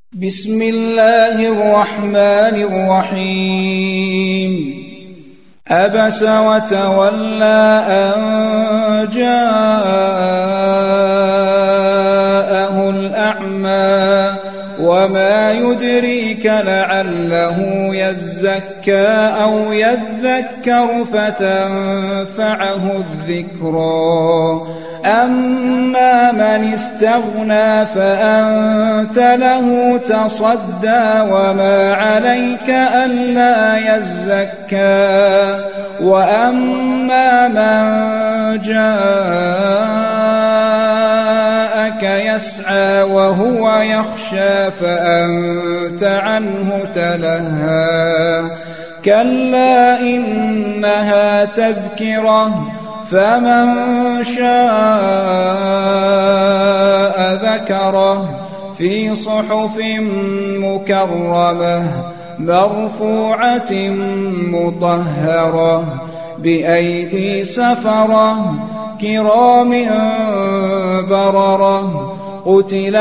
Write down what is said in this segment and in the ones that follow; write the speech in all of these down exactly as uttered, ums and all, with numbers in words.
بسم الله الرحمن الرحيم عبس وتولى أن جاءه الأعمى وما يدريك لعله يزكى أو يذكر فتنفعه الذكرى أما من استغنى فأنت له تصدى وما عليك ألا يزكى وأما من جاءك يسعى وهو يخشى فأنت عنه تلهى كلا إنها تذكرة فمن شاء ذكره في صحف مكرمة مرفوعة مطهرة بأيدي سفرة كرام بررة قتل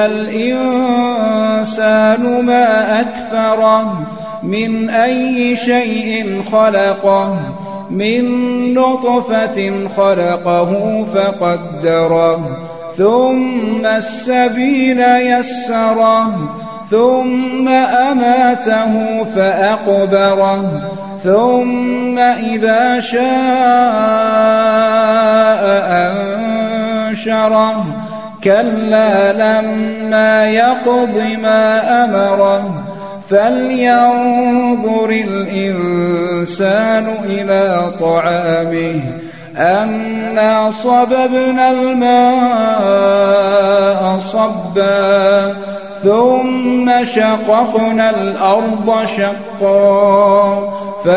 الإنسان ما أكفره من أي شيء خلقه من نطفة خلقه فقدره ثم السبيل يسره ثم أماته فأقبره ثم إذا شاء أنشره كلا لما يقض ما أمره فلينظر الإنسان إلى طعامه أنا صببنا الماء صبا ثم شققنا الأرض شقا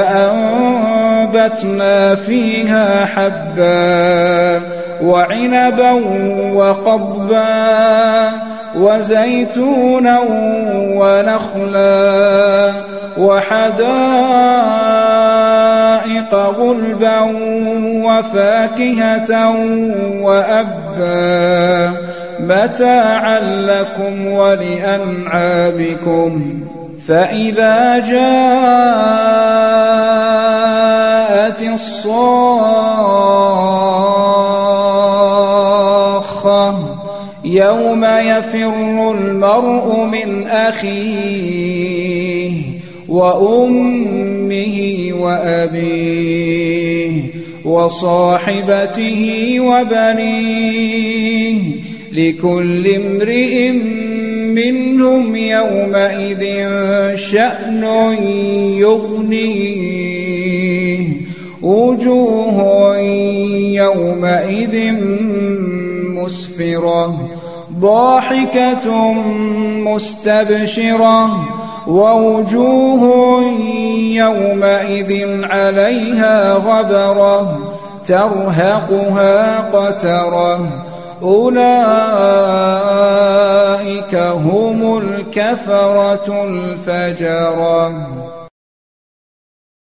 فأنبتنا فيها حبا وعنبا وقضبا وزيتونا ونخلا وحدائق غلبا وفاكهة وأبا متاعا لكم ولأنعامكم فإذا جاءت الصاخة يوم يفر المرء من أخيه وأمه وأبيه وصاحبته وبنيه لكل امرئ منهم يومئذ شأن يغنيه وجوه يومئذ مسفرة ضاحكة مستبشرة ووجوه يومئذ عليها غبرة ترهقها قترة أولئك هم الكفرة الفجرة.